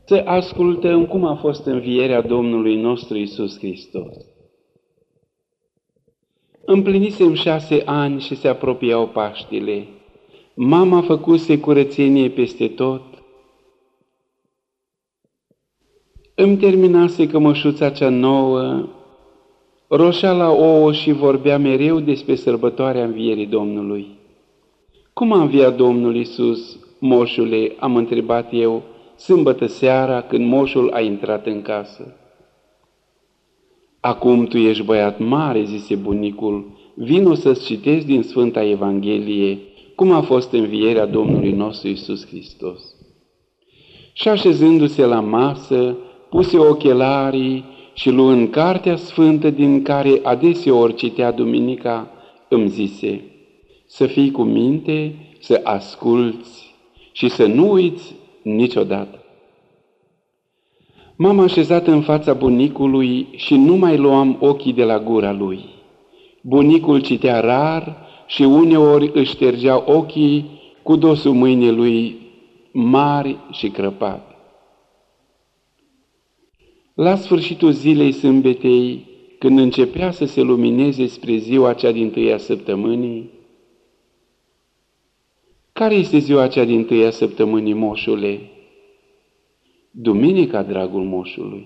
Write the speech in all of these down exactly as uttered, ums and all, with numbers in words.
să ascultăm cum a fost învierea Domnului nostru Iisus Hristos. Împlinisem șase ani și se apropiau Paștile. Mama făcuse curățenie peste tot. Îmi terminase cămășuța cea nouă, roșea la ouă și vorbea mereu despre sărbătoarea învierii Domnului. Cum a înviat Domnul Iisus, moșule? Am întrebat eu, sâmbătă seara, când moșul a intrat în casă. Acum tu ești băiat mare, zise bunicul, vino să-ți citesc din Sfânta Evanghelie cum a fost învierea Domnului nostru Iisus Hristos. Și așezându-se la masă, puse ochelarii și luând cartea sfântă din care adeseori citea duminica, îmi zise, să fii cu minte, să asculți și să nu uiți niciodată. M-am așezat în fața bunicului și nu mai luam ochii de la gura lui. Bunicul citea rar și uneori își ștergea ochii cu dosul mâinii lui mari și crăpate. La sfârșitul zilei sâmbetei, când începea să se lumineze spre ziua cea dintâia săptămânii, care este ziua cea dintâia săptămânii, moșule? Duminica, dragul moșului.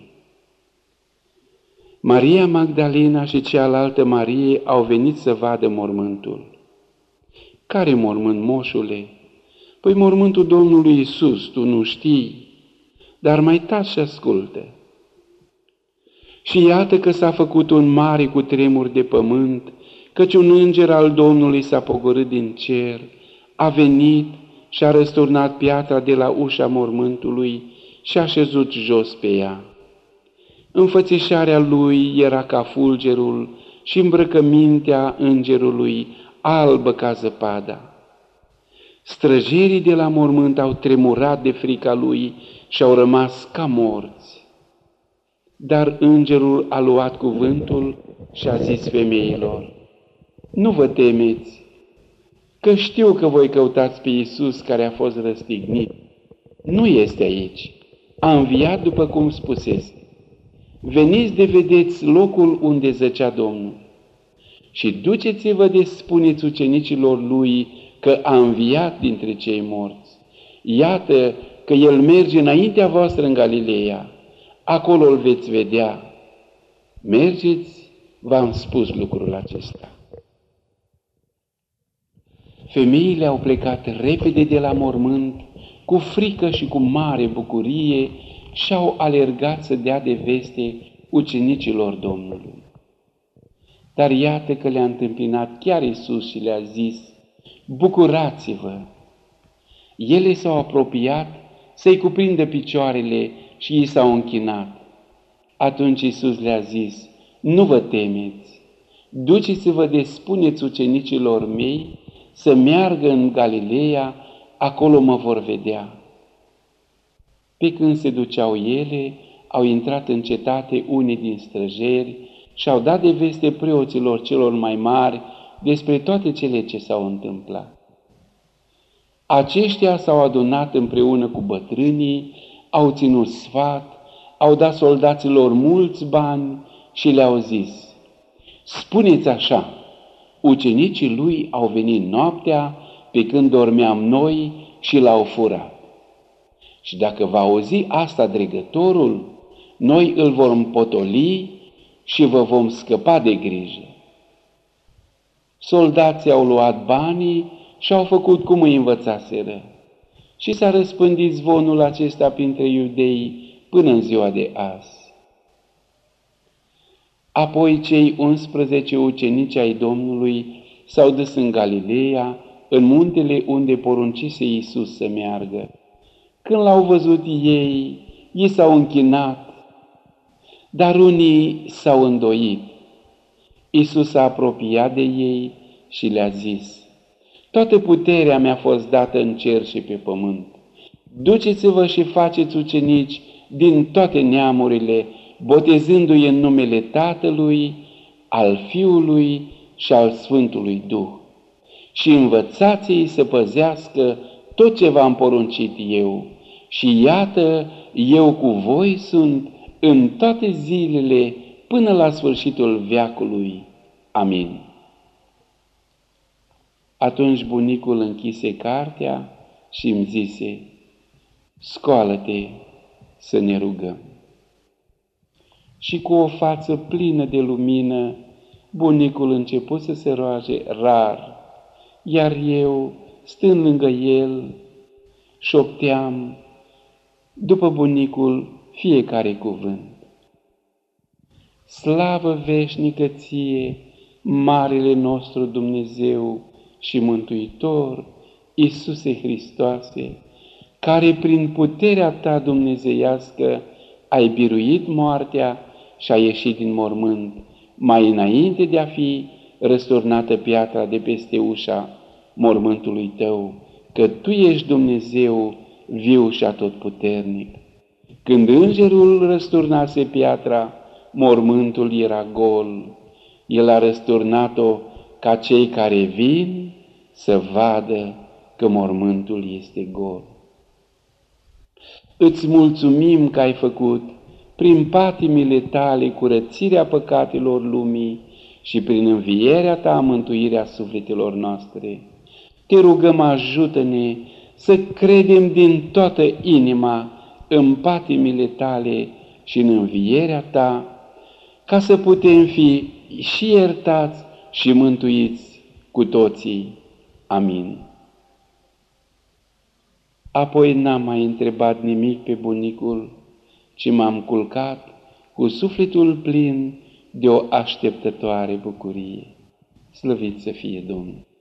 Maria Magdalena și cealaltă Marie au venit să vadă mormântul. Care mormânt, moșule? Păi mormântul Domnului Iisus, tu nu știi, dar mai taci și ascultă. Și iată că s-a făcut un mare cutremur de pământ, căci un înger al Domnului s-a pogorât din cer, a venit și a răsturnat piatra de la ușa mormântului și a șezut jos pe ea. Înfățișarea lui era ca fulgerul și îmbrăcămintea îngerului albă ca zăpada. Străjerii de la mormânt au tremurat de frica lui și au rămas ca morți. Dar îngerul a luat cuvântul și a zis femeilor, nu vă temeți, că știu că voi căutați pe Iisus care a fost răstignit. Nu este aici, a înviat după cum spusese. Veniți de vedeți locul unde zăcea Domnul. Și duceți-vă de spuneți ucenicilor lui că a înviat dintre cei morți. Iată că el merge înaintea voastră în Galileea. Acolo îl veți vedea. Mergeți, v-am spus lucrul acesta. Femeile au plecat repede de la mormânt, cu frică și cu mare bucurie, și-au alergat să dea de veste ucenicilor Domnului. Dar iată că le-a întâmpinat chiar Iisus și le-a zis, bucurați-vă! Ele s-au apropiat să-i cuprindă picioarele și i s-au închinat. Atunci Iisus le-a zis, nu vă temeți, duceți-vă de spuneți ucenicilor mei să meargă în Galileea, acolo mă vor vedea. Pe când se duceau ele, au intrat în cetate unii din străjeri și au dat de veste preoților celor mai mari despre toate cele ce s-au întâmplat. Aceștia s-au adunat împreună cu bătrânii, au ținut sfat, au dat soldaților mulți bani și le-au zis, spuneți așa, ucenicii lui au venit noaptea pe când dormeam noi și l-au furat. Și dacă va auzi asta dregătorul, noi îl vom potoli și vă vom scăpa de grijă. Soldații au luat banii și au făcut cum îi învățaseră. Și s-a răspândit zvonul acesta printre iudei până în ziua de azi. Apoi cei unsprezece ucenici ai Domnului s-au dus în Galileea, în muntele unde poruncise Iisus să meargă. Când l-au văzut ei, ei s-au închinat, dar unii s-au îndoit. Iisus s-a apropiat de ei și le-a zis, toată puterea mi-a fost dată în cer și pe pământ. Duceți-vă și faceți ucenici din toate neamurile, botezându-i în numele Tatălui, al Fiului și al Sfântului Duh. Și învățați-i să păzească tot ce v-am poruncit eu. Și iată, eu cu voi sunt în toate zilele până la sfârșitul veacului. Amin. Atunci bunicul închise cartea și îmi zise: scoală-te să ne rugăm. Și cu o față plină de lumină, bunicul început să se roage rar, iar eu, stând lângă el, șopteam după bunicul fiecare cuvânt. Slavă veșnică ție, marele nostru Dumnezeu și Mântuitor, Iisuse Hristoase, care prin puterea ta dumnezeiască ai biruit moartea și ai ieșit din mormânt, mai înainte de a fi răsturnată piatra de peste ușa mormântului tău, că tu ești Dumnezeu viu și atotputernic. Când îngerul răsturnase piatra, mormântul era gol. El a răsturnat-o ca cei care vin să vadă că mormântul este gol. Îți mulțumim că ai făcut prin patimile tale curățirea păcatelor lumii și prin învierea ta mântuirea sufletelor noastre. Te rugăm, ajută-ne să credem din toată inima în patimile tale și în învierea ta, ca să putem fi și iertați și mântuiți cu toții. Amin. Apoi n-am mai întrebat nimic pe bunicul, ci m-am culcat cu sufletul plin de o așteptătoare bucurie. Slăvit să fie Domnul!